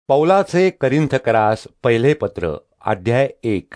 पौलाचे करिंथकरास पहिले पत्र अध्याय 1.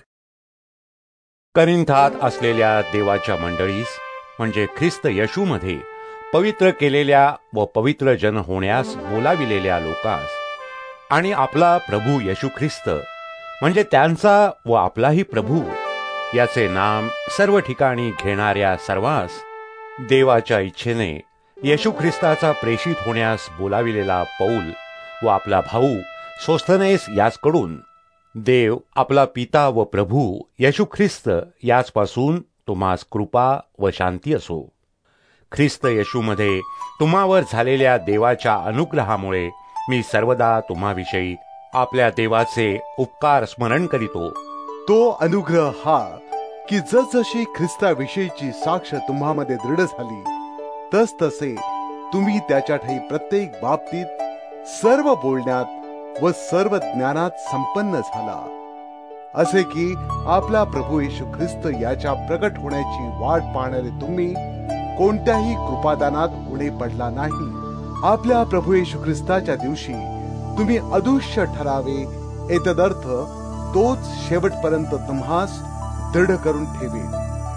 करिंथात असलेल्या देवाच्या मंडळीस म्हणजे ख्रिस्त येशूमध्ये पवित्र केलेल्या व पवित्र जन होण्यास बोलाविलेल्या लोकास आणि आपला प्रभू येशू ख्रिस्त म्हणजे त्यांचा व आपलाही प्रभू याचे नाम सर्व ठिकाणी घेणाऱ्या सर्वांस देवाच्या इच्छेने येशू ख्रिस्ताचा प्रेषित होण्यास बोलाविलेला पौल व आपला भाऊ सोस्थनेस याचकडून देव आपला पिता व प्रभू येशू ख्रिस्त याचपासून तुम्हास कृपा व शांती असो. ख्रिस्त येशूमध्ये तुम्हावर झालेल्या देवाच्या अनुग्रहामुळे मी सर्वदा तुम्हाविषयी आपल्या देवाचे उपकार स्मरण करीतो. तो अनुग्रह हा की जसजशी ख्रिस्ताविषयीची साक्ष तुम्हामध्ये दृढ झाली तस तसे तुम्ही त्याच्या ठाई प्रत्येक बाबतीत सर्व बोलण्यात व सर्व ज्ञानात संपन्न झाला, असे की आपला प्रभू येशू ख्रिस्त याच्या प्रकट होण्याची वाट पाहणारे तुम्ही कोणत्याही कृपादानात उणे पडला नाही. आपल्या प्रभू येशू ख्रिस्ताच्या दिवशी तुम्ही अदृश्य ठरावे एतदर्थ तोच शेवटपर्यंत तुम्हास दृढ करून ठेवेल.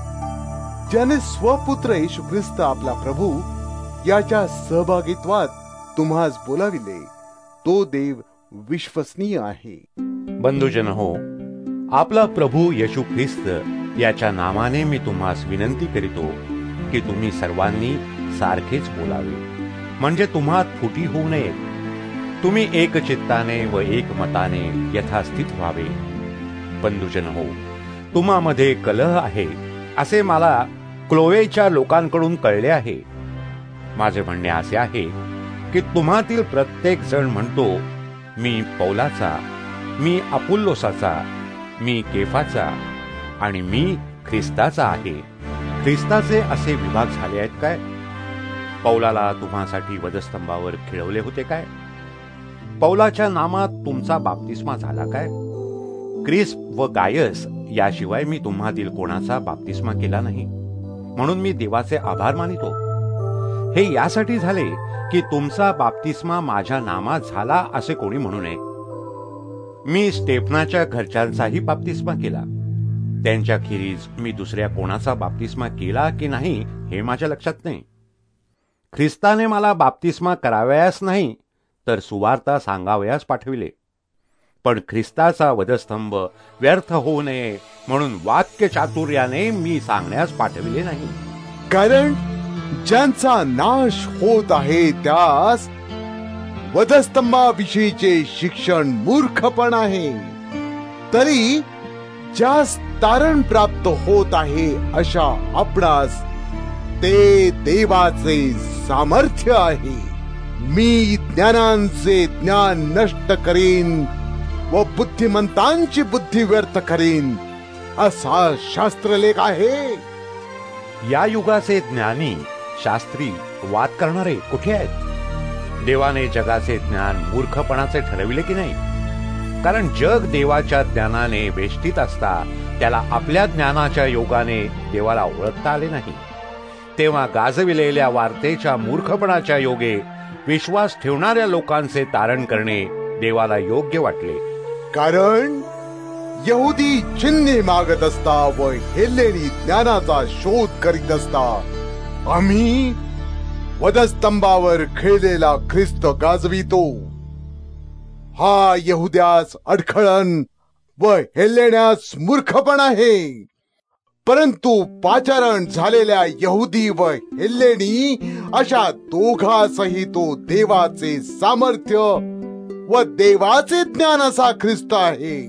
ज्याने स्वपुत्र येशू ख्रिस्त आपला प्रभू याच्या सहभागित्वात तुम्हास बोलाविले तो देव विश्वसनीय आहे. बंधुजन हो, आपला प्रभू येशू ख्रिस्त याच्या नामाने मी तुम्हास विनंती करीतो की तुम्ही सर्वांनी सारखेच बोलावे, म्हणजे तुम्हात फुटी होऊ नये. तुम्ही एक चित्ताने व एक मताने यथास्थित व्हावे. बंधुजन हो, तुम्हामध्ये कलह आहे असे मला क्लोएच्या लोकांकडून कळले आहे. माझे म्हणणे असे आहे की तुम्हातील प्रत्येक जण म्हणतो, मी पौलाचा, मी अपुल्लोसाचा, मी केफाचा आणि मी ख्रिस्ताचा आहे. ख्रिस्ताचे असे विभाग झाले आहेत काय? पौलाला तुम्हासाठी वधस्तंभावर खिळवले होते काय? पौलाच्या नामात तुमचा बाप्तिस्मा झाला काय? क्रिस्प व गायस याशिवाय मी तुम्हातील कोणाचा बाप्तिस्मा केला नाही, म्हणून मी देवाचे आभार मानितो. हे यासाठी झाले की तुमचा बाप्तिस्मा माझ्या नामात झाला असे कोणी म्हणू नये. मी स्टेफनाच्या घरच्यांचाही बाप्तिस्मा केला. त्यांच्याखेरीज मी दुसऱ्या कोणाचा बाप्तिस्मा केला की नाही हे माझ्या लक्षात नाही. ख्रिस्ताने मला बाप्तिस्मा करावयास नाही तर सुवार्ता सांगावयास पाठविले. पण ख्रिस्ताचा वधस्तंभ व्यर्थ होऊ नये म्हणून वाक्य चातुर्याने मी सांगण्यास पाठविले नाही. कारण ज्यांचा नाश होत आहे त्यास वधस्तंभाविषयीचे शिक्षण मूर्खपण आहे, तरी ज्यास तारण प्राप्त होत आहे अशा आपणास ते देवाचे सामर्थ्य आहे. मी ज्ञानांचे ज्ञान नष्ट करीन व बुद्धिमंतांची बुद्धी व्यर्थ करीन असा शास्त्रलेख आहे. या युगाचे ज्ञानी शास्त्री वाद करणारे कुठे आहेत? देवाने जगाचे ज्ञान मूर्खपणाचे ठरविले की नाही? कारण जग देवाच्या ज्ञानाने वेष्टीत असता त्याला आपल्या ज्ञानाच्या योगाने देवाला ओळखता आले नाही. तेव्हा गाजविलेल्या वार्तेच्या मूर्खपणाच्या योगे विश्वास ठेवणाऱ्या लोकांचे तारण करणे देवाला योग्य वाटले. कारण यहुदी चिन्हे मागत असता व हेलेनी ज्ञानाचा शोध करीत असता आम्ही वधस्तंभावर खेळलेला ख्रिस्त गाजवितो. हा यहुद्यास अडखळण व हेलेण्यास मूर्खपण आहे, परंतु पाचारण झालेल्या यहुदी व हेलेनी अशा दोघांसही तो देवाचे सामर्थ्य व देवाचे ज्ञान असा ख्रिस्त आहे.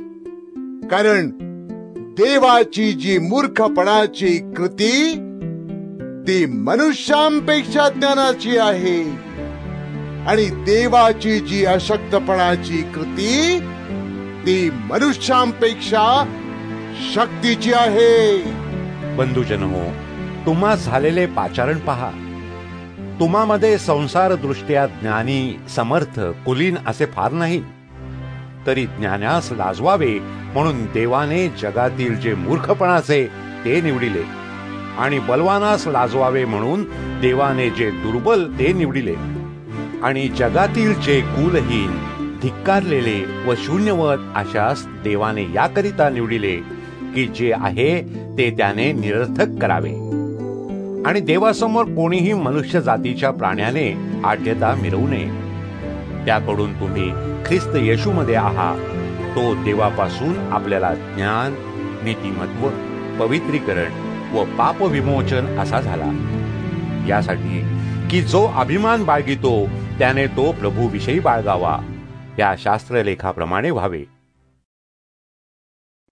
कारण देवाची जी मूर्खपणाची कृती ती मनुष्यांपेक्षा ज्ञानाची आहे आणि देवाची जी अशक्तपणाची कृती ती मनुष्यांपेक्षा शक्तीची आहे. बंधुजन हो, तुम्हा झालेले पाचारण पहा. तुम्हामध्ये संसार दृष्ट्या ज्ञानी, समर्थ, कुलीन असे फार नाही, तरी ज्ञानास लाजवावे म्हणून देवाने जगातील जे मूर्खपणाचे ते निवडिले आणि बलवानास लाजवावे म्हणून देवाने जे दुर्बल ते निवडिले आणि जगातील जे कुलहीन, धिक्कारलेले व शून्यवत आशास देवाने याकरिता निवडिले की जे आहे ते त्याने निरर्थक करावे आणि देवासमोर कोणीही मनुष्य जातीच्या प्राण्याने आढ्यता मिरवू नये. त्याकडून तुम्ही ख्रिस्त येशूमध्ये आहात. तो देवापासून आपल्याला ज्ञान, नीतिमत्व, पवित्रीकरण व पाप विमोचन असा झाला. यासाठी की जो अभिमान बाळगितो त्याने तो प्रभूविषयी बाळगावा, या शास्त्रलेखाप्रमाणे व्हावे.